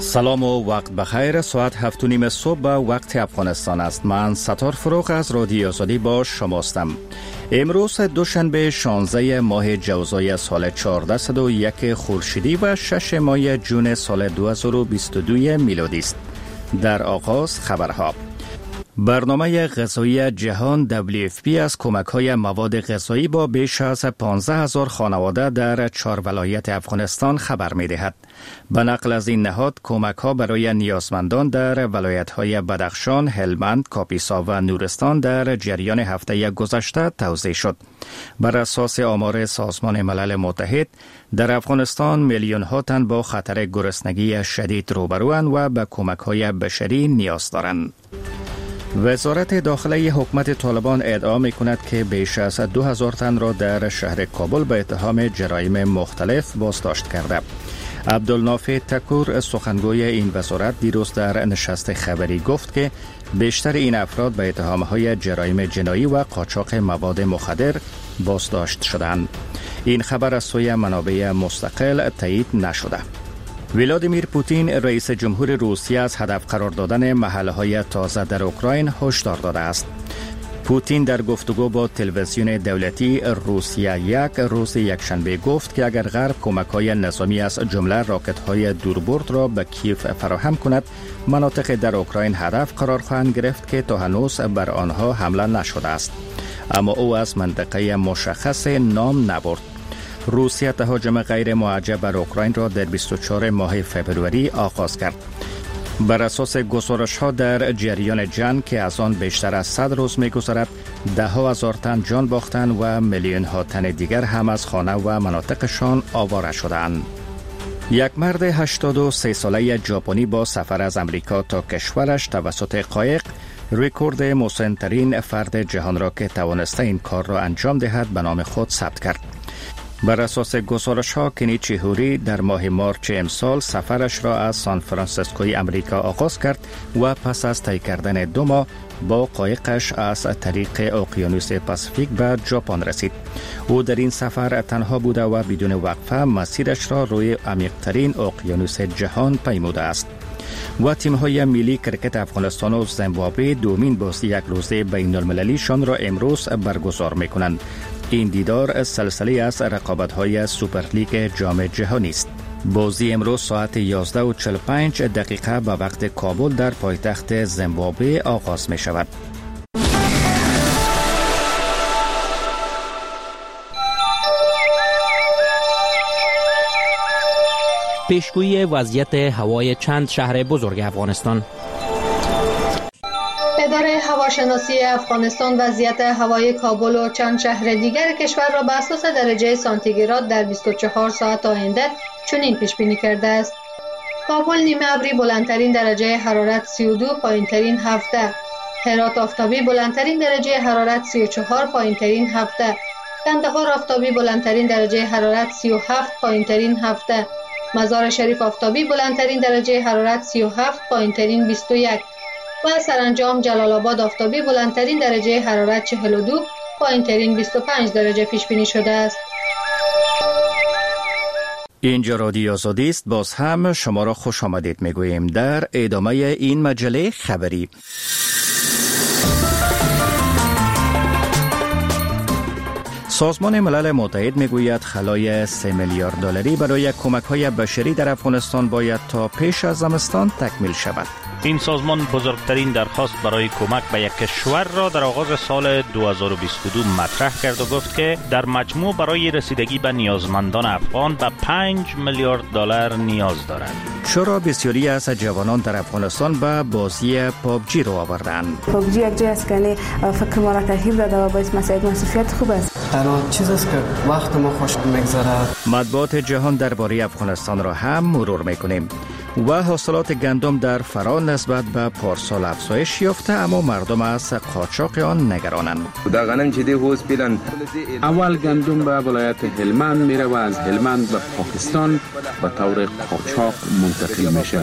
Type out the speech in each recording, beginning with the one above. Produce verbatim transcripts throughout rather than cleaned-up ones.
سلام و وقت بخیر. ساعت هفت و نیم صبح وقت افغانستان است. من ستار فروغ از رادیو آزادی با شماستم. امروز دوشنبه شانزده ماه جوزای سال چهارصد و یک خورشیدی و شش ماه جون سال دو هزار و بیست و دو میلادی است. در آغاز خبرها. برنامه غذایی جهان دبلیو اف پی از کمک‌های مواد غذایی با بیش از پانزده هزار خانواده در چهار ولایت افغانستان خبر می‌دهد. به نقل از این نهاد، کمک‌ها برای نیازمندان در ولایت‌های بدخشان، هلمند، کاپیسا و نورستان در جریان هفته گذشته توزیع شد. بر اساس آمار سازمان ملل متحد، در افغانستان میلیون‌ها تن با خطر گرسنگی شدید روبروند و به کمک‌های بشری نیاز دارند. وزارت داخلی حکومت طالبان ادعا می‌کند که بیش از دو هزار تن را در شهر کابل به اتهام جرایم مختلف بازداشت کرده. عبدالنافع تکور، سخنگوی این وزارت، دیروز در نشست خبری گفت که بیشتر این افراد به اتهام‌های جرایم جنایی و قاچاق مواد مخدر بازداشت شدند. این خبر از سوی منابع مستقل تایید نشده. ولادیمیر پوتین، رئیس جمهور روسیه، از هدف قرار دادن محله‌های تازه در اوکراین هشدار داده است. پوتین در گفتگو با تلویزیون دولتی روسیه یک روز یکشنبه گفت که اگر غرب کمک‌های نظامی از جمله راکت‌های دوربرد را به کیف فراهم کند، مناطق در اوکراین هدف قرار خواهند گرفت که تا هنوز بر آنها حمله نشده است. اما او از منطقه مشخص نام نبرد. روسیه تهاجم غیر معجب بر اوکراین را در بیست و چهارم ماه فوریه آغاز کرد. بر اساس گزارش‌ها در جریان جنگ که از آن بیشتر از صد روز می‌گذرد، ده ها هزار تن جان باختند و میلیون ها تن دیگر هم از خانه و مناطقشان آواره شدند. یک مرد هشتاد و سه ساله ژاپنی با سفر از امریکا تا کشورش توسط قایق رکورد مسن‌ترین فرد جهان را که توانسته این کار را انجام دهد به نام خود ثبت کرد. بر اساس گزارش‌ها، کنیچی هوری در ماه مارچ امسال سفرش را از سان فرانسیسکوی امریکا آغاز کرد و پس از طی کردن دو ماه با قایقش از طریق اقیانوس پاسیفیک به ژاپن رسید. او در این سفر تنها بوده و بدون وقفه مسیرش را روی عمیق‌ترین اقیانوس جهان پیموده است. و تیم‌های ملی کرکت افغانستان و زیمبابوه دومین بازی یک روزه بین‌المللیشان را امروز برگزار می‌کنند. این دیدار سلسله از رقابت‌های سوپر لیگ جام جهانی است. بازی امروز ساعت یازده و چهل و پنج دقیقه به وقت کابل در پایتخت زیمبابوه آغاز می شود. پیشگویی وضعیت هوای چند شهر بزرگ افغانستان. اداره هواشناسی افغانستان وضعیت هوای کابل و چند شهر دیگر کشور را بر اساس درجه سانتیگراد در بیست و چهار ساعت آینده چنین پیش بینی کرده است: کابل نیمه ابری بلندترین درجه حرارت سی و دو، پایینترین هفده. هرات آفتابی بلندترین درجه حرارت سی و چهار، پایینترین هفده. کندهار آفتابی بلندترین درجه حرارت سی و هفت، پایینترین هفته. مزار شریف آفتابی بلندترین درجه حرارت سی و هفت، پایینترین بیست و یک. و سرانجام جلال آباد آفتابی بلندترین درجه حرارت چهل و دو، پایینترین بیست و پنج درجه پیش بینی شده است. اینجا رادیو آزادی است. باز هم شما را خوش آمدید میگوییم در ادامه این مجله خبری. سازمان ملل متحد میگوید خلای سه میلیارد دلاری برای کمک‌های بشری در افغانستان باید تا پیش از زمستان تکمیل شود. این سازمان بزرگترین درخواست برای کمک به یک کشور را در آغاز سال دو هزار و بیست و دو مطرح کرد و گفت که در مجموع برای رسیدگی به نیازمندان افغان به پنج میلیارد دلار نیاز دارد. چرا بسیاری از جوانان در افغانستان به بازی پابجی رو آوردند؟ پابجی یک جای است که فکر ما را ترغیب داده و باعث مساعد مصرفیت خوب است. تنها چیز است که وقت ما خوش میگذره. مطبوعات جهان درباره افغانستان را هم مرور میکنیم. و حاصلات گندم در فرا نسبت به پارسال افزایش یافته، اما مردم از قاچاق آن نگرانند. اول گندم به ولایت هلمند میره و از هلمند به پاکستان به طور قاچاق منتقل میشه.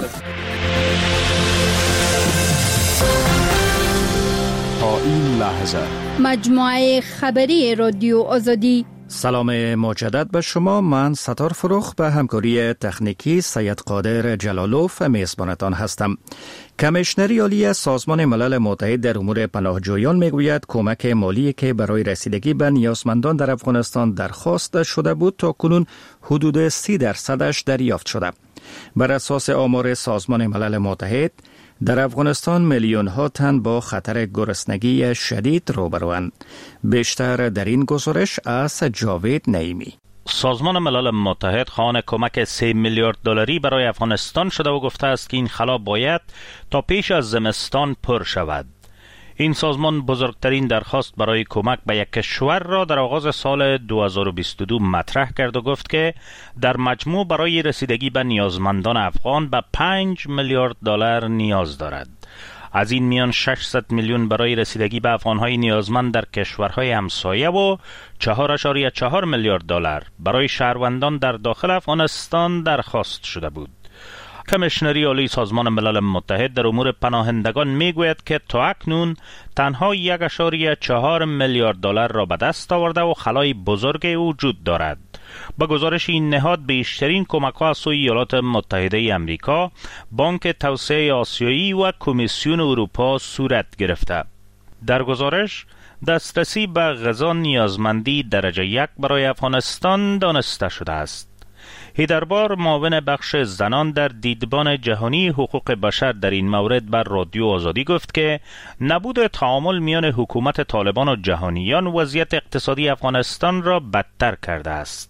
تا این لحظه مجموعه خبری رادیو آزادی سلام مجدد به شما. من ستار فروخ به همکاری تکنیکی سید قادر جلالوف میزبانتان هستم. کمیشنری عالی سازمان ملل متحد در امور پناهجویان میگوید کمک مالی که برای رسیدگی به نیازمندان در افغانستان درخواست شده بود تا کنون حدود سی درصدش دریافت شده. بر اساس آمار سازمان ملل متحد در افغانستان میلیون ها تن با خطر گرسنگی شدید روبروند. بیشتر در این گزارش از جاوید نعیمی. سازمان ملل متحد خواهان کمک سه میلیارد دلاری برای افغانستان شده و گفته است که این خلا باید تا پیش از زمستان پر شود. این سازمان بزرگترین درخواست برای کمک به یک کشور را در آغاز سال دو هزار و بیست و دو مطرح کرد و گفت که در مجموع برای رسیدگی به نیازمندان افغان به پنج میلیارد دلار نیاز دارد. از این میان ششصد میلیون برای رسیدگی به افغانهای نیازمند در کشورهای همسایه و چهار ممیز چهار میلیارد دلار برای شهروندان در داخل افغانستان درخواست شده بود. کمیشنری عالی سازمان ملل متحد در امور پناهندگان میگوید که تا اکنون تنها یک ممیز چهار میلیارد دلار را به دست آورده و خلای بزرگی وجود دارد. با گزارش این نهاد بیشترین کمک‌ها از سوی ایالات متحده امریکا، بانک توسعه آسیایی و کمیسیون اروپا صورت گرفته. در گزارش دسترسی به غذا نیازمندی درجه یک برای افغانستان دانسته شده است. هیدربار معاون بخش زنان در دیدبان جهانی حقوق بشر در این مورد بر رادیو آزادی گفت که نبود تعامل میان حکومت طالبان و جهانیان وضعیت اقتصادی افغانستان را بدتر کرده است.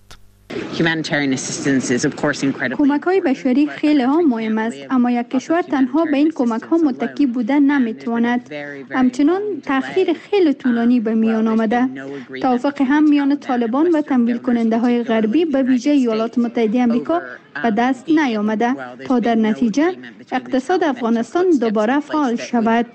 کمک‌های بشری خیلی ها مهم است، اما یک کشور تنها به این کمک‌ها متکی بودن نمیتواند. همچنان تأخیر خیلی طولانی به میان آمده. توافق هم میان طالبان و تمویل کننده های غربی به ویژه ایالات متحده آمریکا به دست نیامده تا در نتیجه اقتصاد افغانستان دوباره فعال شود.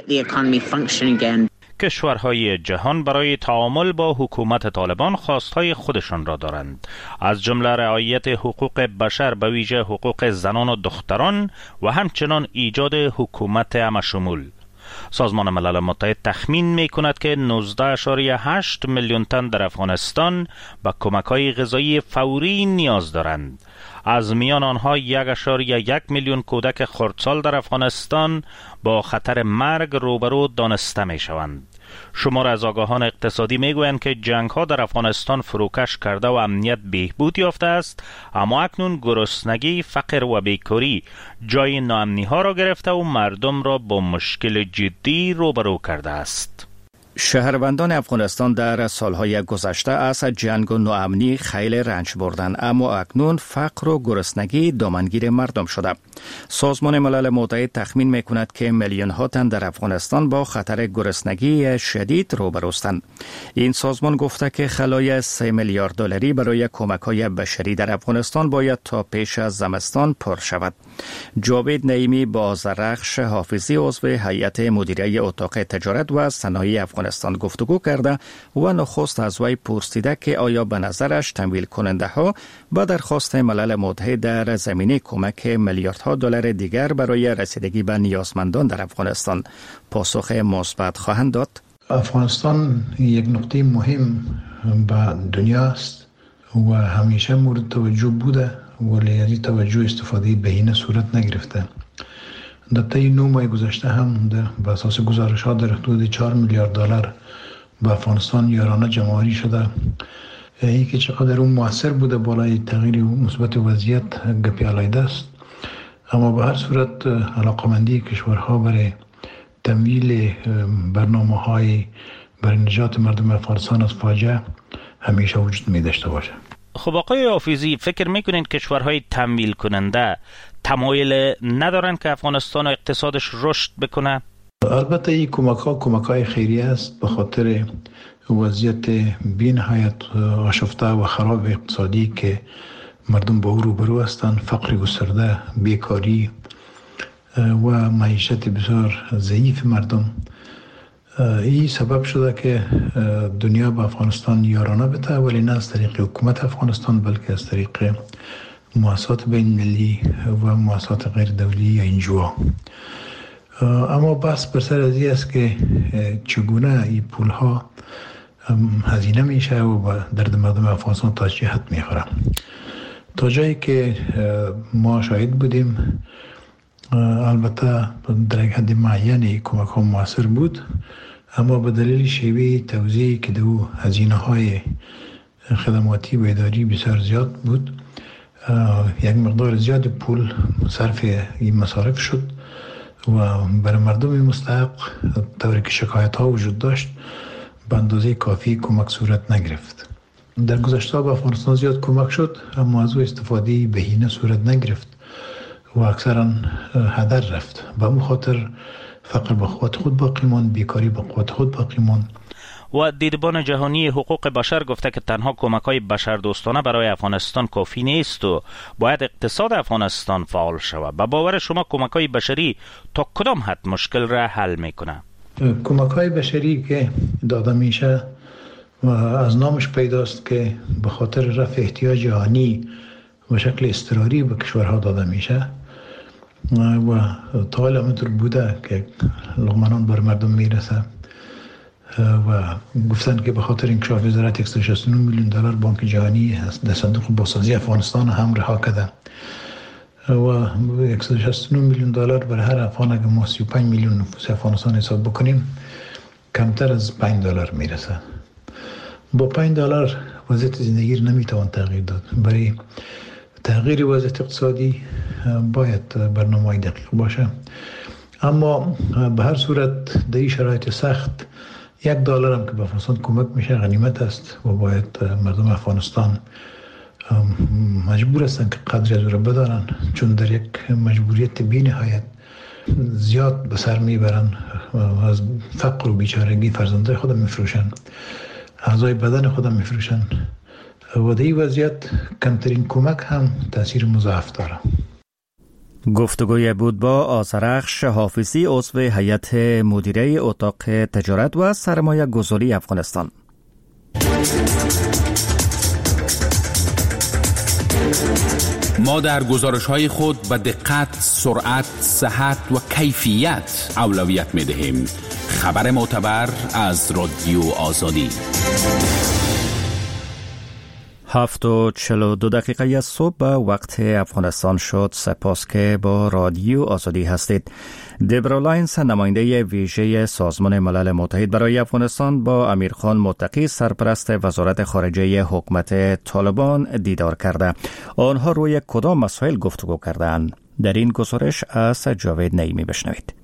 کشورهای جهان برای تعامل با حکومت طالبان خواستهای خودشان را دارند، از جمله رعایت حقوق بشر به ویژه حقوق زنان و دختران و همچنان ایجاد حکومت همشمول. سازمان ملل متحد تخمین می کند که نوزده ممیز هشت میلیون تن در افغانستان به کمک‌های غذایی فوری نیاز دارند. از میان آنها یک ممیز یک میلیون کودک خردسال در افغانستان با خطر مرگ روبرو دانسته می شوند. شمار از آگاهان اقتصادی می گویند که جنگ ها در افغانستان فروکش کرده و امنیت بهبود یافته است، اما اکنون گرسنگی، فقر و بیکاری جای ناامنی ها را گرفته و مردم را با مشکل جدی روبرو کرده است. شهروندان افغانستان در سالهای گذشته از جنگ و ناامنی خیلی رنج بردند، اما اکنون فقر و گرسنگی دامنگیر مردم شده. سازمان ملل متحد تخمین میکند که میلیون ها تن در افغانستان با خطر گرسنگی شدید روبروستند. این سازمان گفته که خلای سه میلیارد دلاری برای کمک‌های بشری در افغانستان باید تا پیش از زمستان پر شود. جاوید نعیمی با زرخش حافظی عضو هیئت مدیره اتاق تجارت و صنایع افغانستان گفتگو کرده و نخست از وی پرسیده که آیا به نظرش تمویل کننده ها با درخواست ملل متحد در زمینه کمک میلیاردها دلار دیگر برای رسیدگی به نیازمندان در افغانستان پاسخ مثبت خواهند داد. افغانستان یک نقطه مهم به دنیا است و همیشه مورد توجه بوده، ولی از توجه استفاده بهینه صورت نگرفته. در طی نه ماه گذشته هم بر اساس گزارش‌ها در حدود چهار میلیارد دلار به افغانستان یارانه جمع‌آوری شده. این که چقدر اون مؤثر بوده بالای تغییر مثبت وضعیت گپی علیحده است، اما به هر صورت علاقمندی کشورها برای تمویل برنامه‌های برای نجات مردم افغانستان از فاجعه همیشه وجود می داشته باشه. خب آقای حافظی، فکر میکنین کشورهای تمویل کننده تمایل ندارن که افغانستان و اقتصادش رشد بکنه؟ البته این کمک ها کمک های خیریه است به خاطر وضعیت بی‌نهایت آشفته و خراب اقتصادی که مردم با او روبرو هستند، فقر گسترده، بیکاری و معیشت بسیار ضعیف مردم. این سبب شده که دنیا به افغانستان یارانه بده، ولی نه از طریق حکومت افغانستان بلکه از طریق مؤسسات بین المللی و مؤسسات غیر دولتی یا انجوها. اما بحث بر سر از این است که چگونه این پولها هزینه میشه و درد مردم افغانستان تا چه حد میخوره. تا جایی که ما شاهد بودیم، البته در یک حد معینی کمک ها موثر بود، اما به دلیل شیوه توزیعی که دو هزینه های خدماتی و اداری بسیار زیاد بود، یک مقدار زیاد پول صرف این مصارف شد و برای مردم مستحق طوری که شکایت ها وجود داشت به اندازه کافی کمک صورت نگرفت. در گذشته به افغانستان زیاد کمک شد، اما از او استفاده بهینه صورت نگرفت و اکثرا هدر رفت. به اون خاطر فقر به قوت خود باقی ماند، بیکاری به قوت خود باقی ماند. و دیدبان جهانی حقوق بشر گفته که تنها کمک‌های بشردوستانه برای افغانستان کافی نیست و باید اقتصاد افغانستان فعال شود. به باور شما کمک‌های بشری تا کدام حد مشکل را حل میکنه؟ کمک‌های بشری که داده میشه و از نامش پیداست که به خاطر رفع احتیاج آنی و شکل اضطراری به کشورها داده میشه و تا حالا همینطور بوده که لقمه بر مردم میرسه و گفتن که به خاطر انکشاف وزارت صد و شصت و نه میلیون دلار بانک جهانی در صندوق بازسازی افغانستان هم رها کرده و صد و شصت و نه میلیون دلار برای هر افغان اگه ما سی و پنج میلیون نفوس افغانستان حساب بکنیم کمتر از پنج دلار میرسه. با پنج دلار وضعیت زندگی رو نمیتوان تغییر داد. برای تغییر وضعیت اقتصادی باید برنامه‌ای دقیق باشه، اما به هر صورت در این شرایط سخت یک دلار هم که به افغانستان کمک میشه غنیمت است و باید مردم افغانستان مجبور هستن که قدری از او را بدانن، چون در یک مجبوریت بی نهایت زیاد به سر میبرن، از فقر و بیچارگی فرزندای خودم میفروشن، اعضای بدن خودم میفروشن و در این وضعیت کمترین کمک هم تاثیر مضاعف داره. گفتگوی بود با آذرخش حافظی، عضو هیئت مدیره اتاق تجارت و سرمایه گذاری افغانستان. ما در گزارش‌های خود به دقت، سرعت، صحت و کیفیت اولویت می‌دهیم. خبر معتبر از رادیو آزادی. هفت و چل و دو دقیقه از صبح به وقت افغانستان شد. سپاس که با رادیو آزادی هستید. دبرا لاینز، نماینده ویژه سازمان ملل متحد برای افغانستان، با امیرخان متقی، سرپرست وزارت خارجه حکومت طالبان دیدار کرده. آنها روی کدام مسائل گفتگو کردند؟ در این گزارش از جاوید نعیمی بشنوید.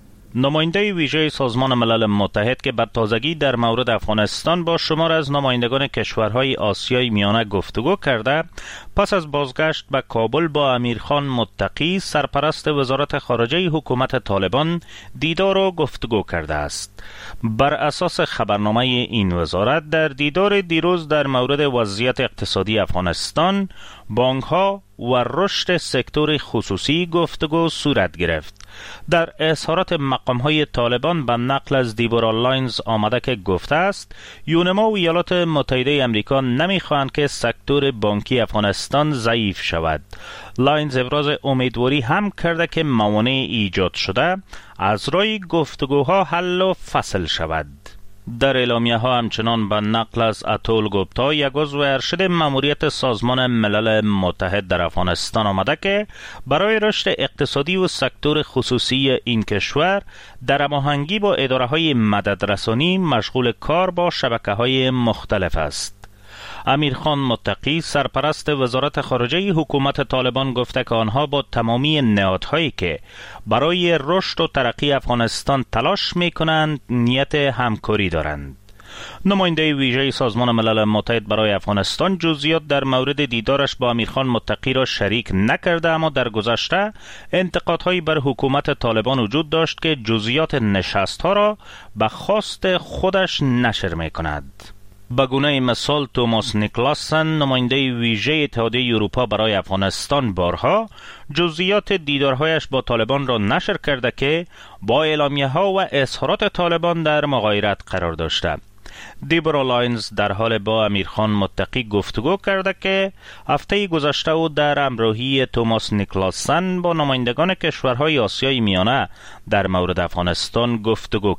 نماینده ویژه سازمان ملل متحد که به تازگی در مورد افغانستان با شمار از نمایندگان کشورهای آسیای میانه گفتگو کرده، پس از بازگشت به کابل با امیرخان متقی، سرپرست وزارت خارجه حکومت طالبان، دیدار و گفتگو کرده است. بر اساس خبرنامه این وزارت، در دیدار دیروز در مورد وضعیت اقتصادی افغانستان، بانک‌ها و رشد سکتور خصوصی گفتگو صورت گرفت. در اظهارات مقام‌های طالبان به نقل از دیبورا لاینز آمده که گفته است یونما و ایالات متحده امریکا نمی‌خواهند که سکتور بانکی افغانستان ضعیف شود. لاینز ابراز امیدواری هم کرده که موانع ایجاد شده از راه گفتگوها حل و فصل شود. در اعلامیه ها همچنان به نقل از اتول گوپتا، یک عضو ارشد ماموریت سازمان ملل متحد در افغانستان، آمده که برای رشد اقتصادی و سکتور خصوصی این کشور در هماهنگی با اداره های مددرسانی مشغول کار با شبکه های مختلف است. امیرخان متقی، سرپرست وزارت خارجه حکومت طالبان، گفته که آنها با تمامی نهادهایی که برای رشد و ترقی افغانستان تلاش می‌کنند نیت همکاری دارند. نماینده ویژه سازمان ملل متحد برای افغانستان جزئیات در مورد دیدارش با امیرخان متقی را شریک نکرده، اما در گذشته انتقادهایی بر حکومت طالبان وجود داشت که جزئیات نشست‌ها را به خواست خودش نشر می‌کند. به گونه مثال توماس نیکلاسن، نماینده ویژه اتحادیه اروپا برای افغانستان، بارها جزئیات دیدارهایش با طالبان را نشر کرده که با اعلامیه‌ها و اظهارات طالبان در مغایرت قرار داشته. دیبورا لاینز در حال با امیرخان متقی گفتگو کرده که هفته گذشته او در همراهی توماس نیکلاسن با نمایندگان کشورهای آسیای میانه در مورد افغانستان گفتگو کرد.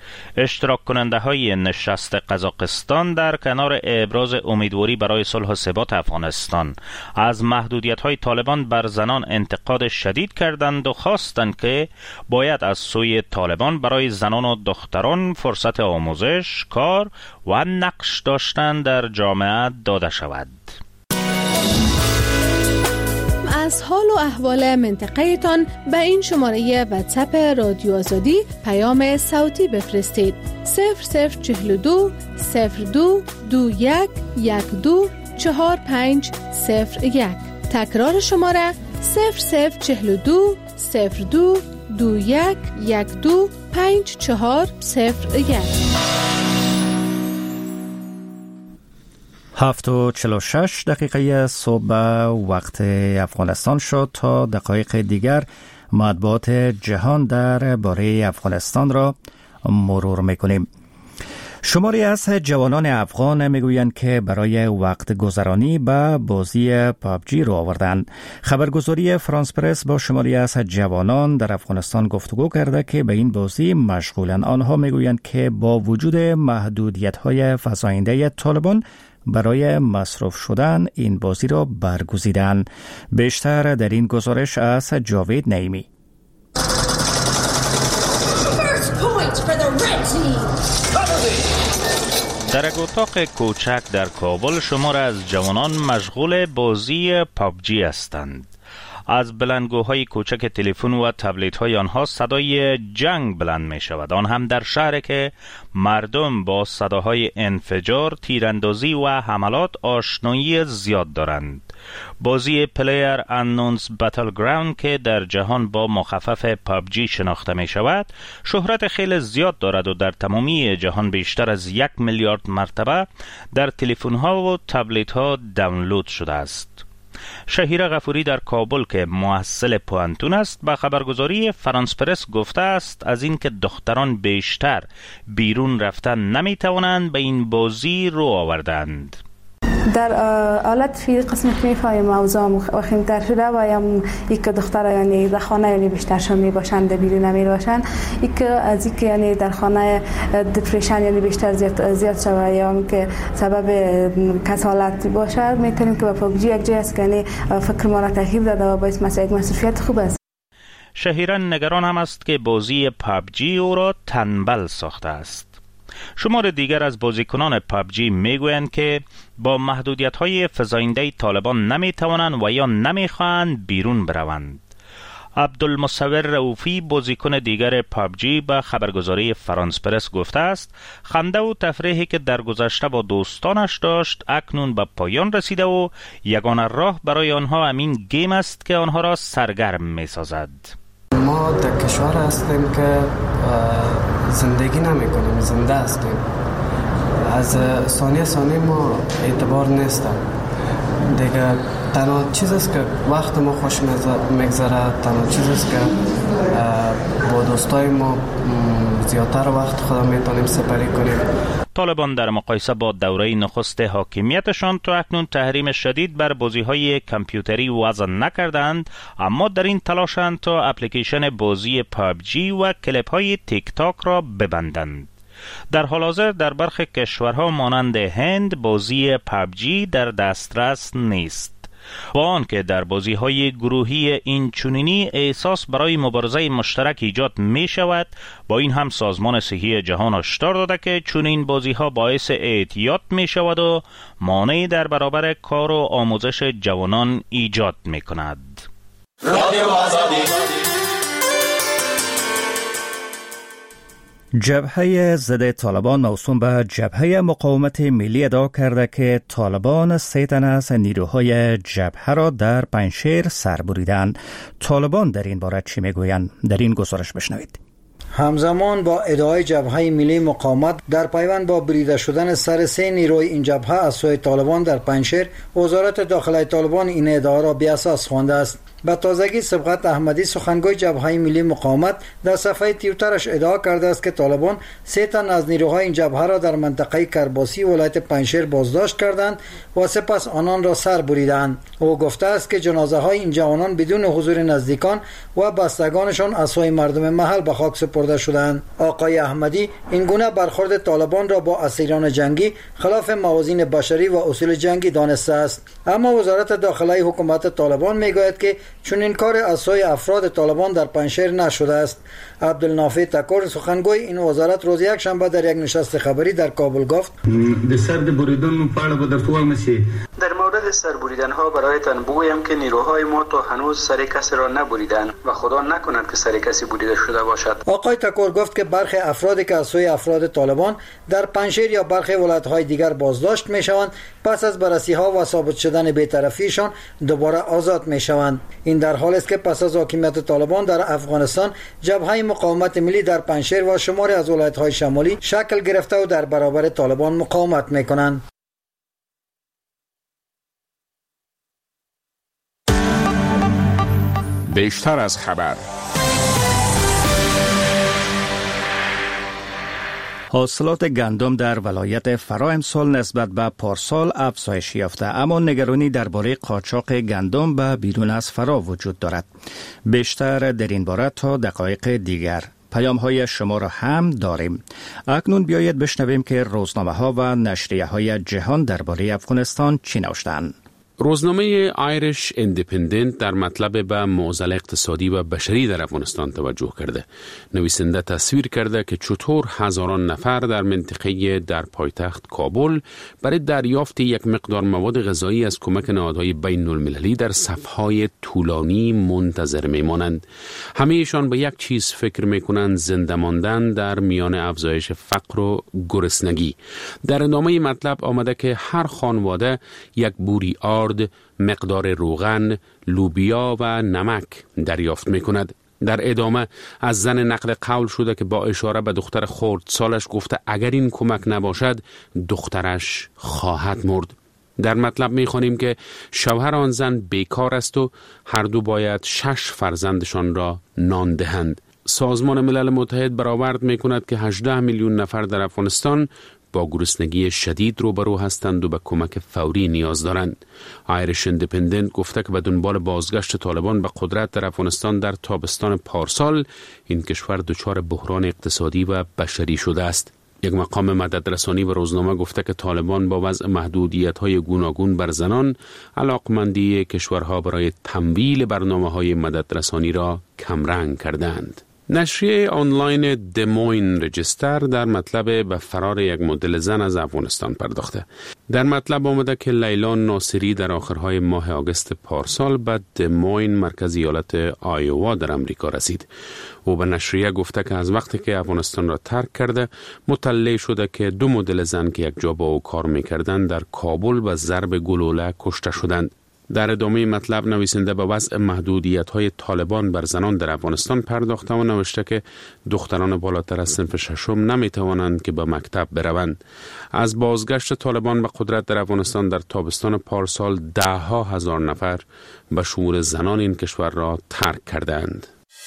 اشتراک کننده های نشست قزاقستان در کنار ابراز امیدواری برای صلح و ثبات افغانستان از محدودیت های طالبان بر زنان انتقاد شدید کردند و خواستند که باید از سوی طالبان برای زنان و دختران فرصت آموزش، کار و نقش داشتن در جامعه داده شود. از حال و احوال منطقه تان به این شماره واتساپ رادیو آزادی پیام صوتی بفرستید. صفر صفر چهل و دو صفر دو دو یک یک دو چهار پنج صفر یک. تکرار شماره صفر صفر چهل و دو صفر دو دو یک یک دو پنج چهار صفر یک. هفت و چل و شش دقیقه صبح وقت افغانستان شد. تا دقایق دیگر مطبوعات جهان در باره افغانستان را مرور میکنیم. شماری از جوانان افغان میگویند که برای وقت گذرانی به بازی پابجی رو آوردند. خبرگزاری فرانس پرس با شماری از جوانان در افغانستان گفتگو کرده که به این بازی مشغولند. آنها میگویند که با وجود محدودیت‌های فزاینده طالبان برای مصرف شدن این بازی را برگزیدند. بیشتر در این گزارش از جاوید نعیمی. در یک اتاق کوچک در کابل شمار از جوانان مشغول بازی پابجی هستند. از بلندگوهای کوچک تلفن و تبلت های آنها صدای جنگ بلند می شود، آن هم در شهری که مردم با صداهای انفجار، تیراندازی و حملات آشنایی زیاد دارند. بازی پلیر انونز باتل گراوند که در جهان با مخفف پابجی شناخته می شود شهرت خیلی زیاد دارد و در تمامی جهان بیشتر از یک میلیارد مرتبه در تلفن ها و تبلت ها دانلود شده است. شهیر غفوری در کابل که محصل پوانتون است به خبرگزاری فرانس پرس گفته است از اینکه دختران بیشتر بیرون رفتن نمی توانند به این بازی رو آوردند. در حالت فی قسمت میفهمیم موضوع مخیم‌تر شده و یا یک دختر یعنی در خانه یعنی بیشترشون می باشند بیرون نمی باشند. یک از اینکه یعنی در خانه دپرشن یعنی بیشتر زیاد زیاد شده یا اینکه سبب کسالت باشه میتونیم که با پابجی یک جای است که یعنی فکر ما را تغییر داده و باعث مسئله مسئولیت خوب است. شهیران نگران هم است که بازی پابجی او را تنبل ساخته است. شمار دیگر از بازیکنان پابجی میگویند که با محدودیت‌های فزاینده طالبان نمیتوانند و یا نمیخواهند بیرون بروند. عبدالمصور رؤوفی بازیکن دیگر پابجی به خبرگزاری فرانس پرس گفته است خنده و تفریحی که در گذشته با دوستانش داشت اکنون به پایان رسیده و یگانه راه برای آنها همین گیم است که آنها را سرگرم می‌سازد. ما در کشور هستیم که زندگی نمی کنیم، زنده هستیم. از ثانیه ثانیه ما اعتبار نیستم دیگه. تنها چیز است که وقت ما خوش میگذره، تنها چیز است که با دوستای ما زیادتر وقت خودم میتونیم سپری کنیم. طالبان در مقایسه با دوره نخست حاکمیتشان تا اکنون تحریم شدید بر بازی‌های کامپیوتری وضع نکردند، اما در این تلاشند تا اپلیکیشن بازی پابجی و کلیپ‌های تیک تاک را ببندند. در حال حاضر در برخی کشورها مانند هند بازی پابجی در دسترس نیست. با آنکه در بازی‌های گروهی این چنینی احساس برای مبارزه مشترک ایجاد می شود، با این هم سازمان صحی جهان هشدار داده که چنین بازی‌ها باعث اعتیاد می شود و مانعی در برابر کار و آموزش جوانان ایجاد می کند. رادیو آزادی. جبهه ضد طالبان موسوم به جبهه مقاومت ملی ادعا کرده که طالبان سه تن از نیروهای جبهه را در پنجشیر سر بریدند. طالبان در این باره چی میگویند؟ در این گزارش بشنوید. همزمان با ادعای جبهه ملی مقاومت در پیوند با بریده شدن سر سه نیروی این جبهه از سوی طالبان در پنجشیر، وزارت داخله طالبان این ادعا را بی‌اساس خوانده است. به تازگی سبقت احمدی سخنگوی جبهه ملی مقاومت در صفحه توییترش ادعا کرده است که طالبان سه تن از نیروهای این جبهه را در منطقه کرباسی ولایت پنجشیر بازداشت کردند و سپس آنان را سر بریدند. او گفته است که جنازه های این جوانان بدون حضور نزدیکان و بستگانشان از سوی مردم محل به خاک سپرده برده شدند. آقای احمدی این گونه برخورد طالبان را با اسیران جنگی خلاف موازین بشری و اصول جنگی دانسته است. اما وزارت داخلی حکومت طالبان میگوید که چون این کار از سوی افراد طالبان در پنجشیر نشده است. عبدالنافع تکور سخنگوی این وزارت روز یک شنبه در یک نشست خبری در کابل گفت در مورد سربریدن ها برایتان بگویم که نیروهای ما تا هنوز سر کسی را نبریدند و خدا نکند که سر کسی بریده شده باشد. آقای تکور گفت که برخی افرادی که از سوی افراد طالبان در پنجشیر یا برخی ولایت‌های دیگر بازداشت می‌شوند پس از بررسی‌ها و ثابت شدن بی‌طرفیشان دوباره آزاد می‌شوند. این در حالی است که پس از حاکمیت طالبان در افغانستان جبهه مقاومت ملی در پنجشیر و شماری از ولایت‌های شمالی شکل گرفته و در برابر طالبان مقاومت می‌کنند. بیشتر از خبر. حاصلات گندم در ولایت فرا امسال نسبت به پارسال افزایش یافته، اما نگرانی درباره قاچاق گندم به بیرون از فرا وجود دارد. بیشتر در این باره تا دقایق دیگر. پیام های شما را هم داریم. اکنون بیایید بشنویم که روزنامه ها و نشریه های جهان درباره افغانستان چی نوشتند. روزنامه آیریش ایندیپندنت در مطلب به معضل اقتصادی و بشری در افغانستان توجه کرده. نویسنده تصویر کرده که چطور هزاران نفر در منطقه در پایتخت کابل برای دریافت یک مقدار مواد غذایی از کمک نهادهای بین المللی در صفهای طولانی منتظر میمانند. همه ایشان به یک چیز فکر میکنند: زنده ماندن در میان افزایش فقر و گرسنگی. در ادامه مطلب آمده که هر خانواده یک بوری آرد، مقدار روغن، لوبیا و نمک دریافت می کند. در ادامه از زن نقل قول شده که با اشاره به دختر خردسالش گفته اگر این کمک نباشد دخترش خواهد مرد. در مطلب می خوانیم که شوهر آن زن بیکار است و هر دو باید شش فرزندشان را نان دهند. سازمان ملل متحد برآورد می کند که هجده میلیون نفر در افغانستان با گرسنگی شدید روبرو هستند و به کمک فوری نیاز دارند. آیریش ایندیپندنت گفته که به دنبال بازگشت طالبان به قدرت در افغانستان در تابستان پارسال این کشور دچار بحران اقتصادی و بشری شده است. یک مقام مددرسانی و روزنامه گفته که طالبان با وضع محدودیت‌های گوناگون بر زنان علاقمندی کشورها برای تمویل برنامه‌های مددرسانی را کمرنگ کردند. نشریه آنلاین دموین رجستر در مطلب به فرار یک مدل زن از افغانستان پرداخته. در مطلب آمده که لیلا ناصری در آخرهای ماه آگوست پارسال به دموین مرکز ایالت آیووا در امریکا رسید. او به نشریه گفته که از وقتی که افغانستان را ترک کرده مطلع شده که دو مدل زن که یک جا با او کار می‌کردند در کابل به ضرب گلوله کشته شدند. در ادامه مطلب نویسنده به وضع محدودیت‌های طالبان بر زنان در افغانستان پرداخته و نوشته که دختران بالاتر از صنف ششم نمی‌توانند که به مکتب بروند. از بازگشت طالبان به قدرت در افغانستان در تابستان پارسال ده ها هزار نفر به شمول زنان این کشور را ترک کردند.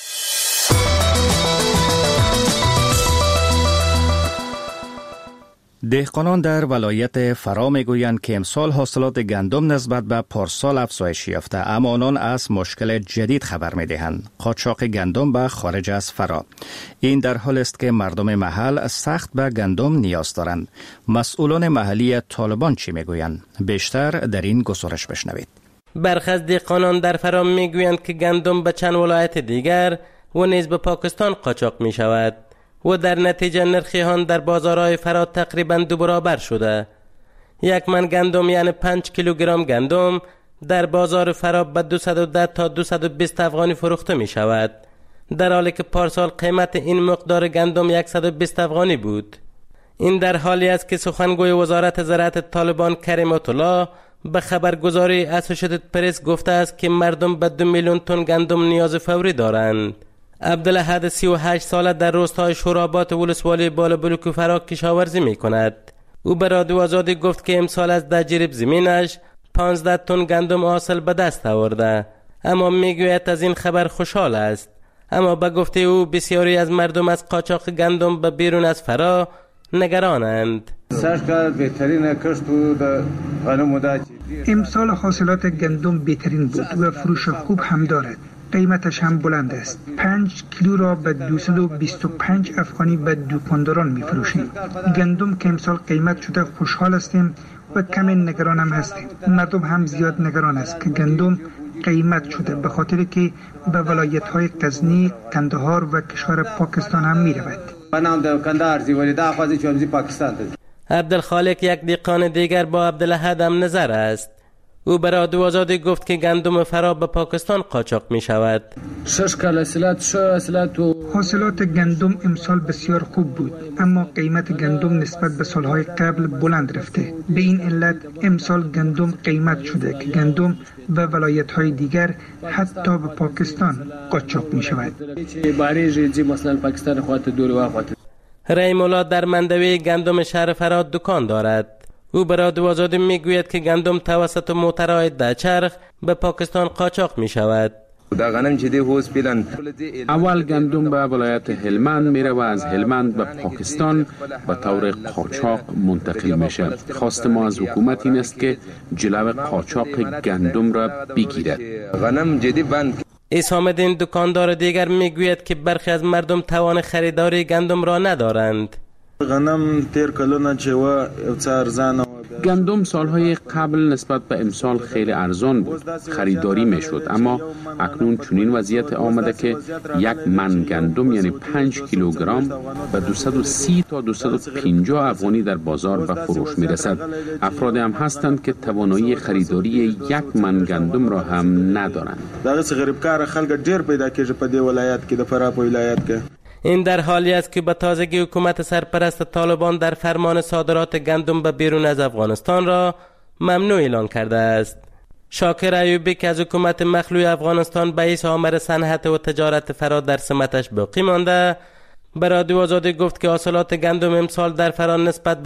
دهقانان در ولایت فرا میگویند که امسال حاصلات گندم نسبت به پارسال افزایش یافته، اما آنان از مشکل جدید خبر میدهند: قاچاق گندم به خارج از فرا. این در حال است که مردم محل سخت به گندم نیاز دارند. مسئولان محلی طالبان چی میگویند؟ بیشتر در این گزارش بشنوید. برخی از دهقانان در فرا میگویند که گندم به چند ولایت دیگر و نیز به پاکستان قاچاق می شود و در نتیجه نرخ آن در بازارهای فرا تقریباً دو برابر شده. یک من گندم یعنی پنج کیلوگرم گندم در بازار فرا به دویست و ده تا دویست و بیست افغانی فروخته می شود، در حالی که پارسال قیمت این مقدار گندم صد و بیست افغانی بود. این در حالی است که سخنگوی وزارت زراعت طالبان کریم الله به خبرگزاری اسوشیتد پرس گفته است که مردم به دو میلیون تن گندم نیاز فوری دارند. عبدالاحد سی و هشت ساله در روستای شورابات ولسوالی بالا بلوک فرا کشاورزی می کند. او به رادیو آزادی گفت که امسال از ده جریب زمینش پانزده تن گندم حاصل به دست آورده، اما میگوید از این خبر خوشحال است. اما به گفته او بسیاری از مردم از قاچاق گندم به بیرون از فرا نگرانند. امسال حاصلات گندم بهترین بود و فروش خوب هم دارد. قیمتش هم بلند است. پنج کیلو را به دویست و بیست و پنج افغانی به دکانداران می فروشیم. گندم که امسال قیمت شده خوشحال هستیم و کمی نگران هم هستیم. مردم هم زیاد نگران است که گندم قیمت شده به خاطر که به ولایت های غزنی، کندهار و کشور پاکستان هم می رود. عبدالخالق یک دیقان دیگر با عبدالحد هم نظر است. او به رادیو آزادی گفت که گندم فرا به پاکستان قاچاق می شود. حاصلات گندم امسال بسیار خوب بود، اما قیمت گندم نسبت به سالهای قبل بلند رفته. به این علت امسال گندم قیمت شده که گندم به ولایت های دیگر حتی به پاکستان قاچاق می شود. ریمولا در مندوی گندم شهر فرا دکان دارد. او به رادیو آزادی می گوید که گندم توسط موترهای دچرخ به پاکستان قاچاق می شود. اول گندم به ولایت هلمند میره و از هلمند به پاکستان به طور قاچاق منتقل میشه. خواست ما از حکومت این است که جلو قاچاق گندم را بگیرد. اسام الدین دکاندار دیگر می گوید که برخی از مردم توان خریداری گندم را ندارند. گندم سالهای قبل نسبت به امسال خیلی ارزان بود، خریداری میشد، اما اکنون چنین وضعیت آمده که یک من گندم یعنی پنج کیلوگرم به دویست و سی تا دویست و پنجاه افغانی در بازار به فروش میرسد. افراد هم هستند که توانایی خریداری یک من گندم را هم ندارند. این در حالی است که به تازگی حکومت سرپرست طالبان در فرمان صادرات گندم به بیرون از افغانستان را ممنوع اعلان کرده است. شاکر ایوبی که از حکومت مخلوع افغانستان به حیث آمر صنعت و تجارت فرا در سمتش باقی مانده، به رادیو آزادی گفت که حاصلات گندم امسال در فرا نسبت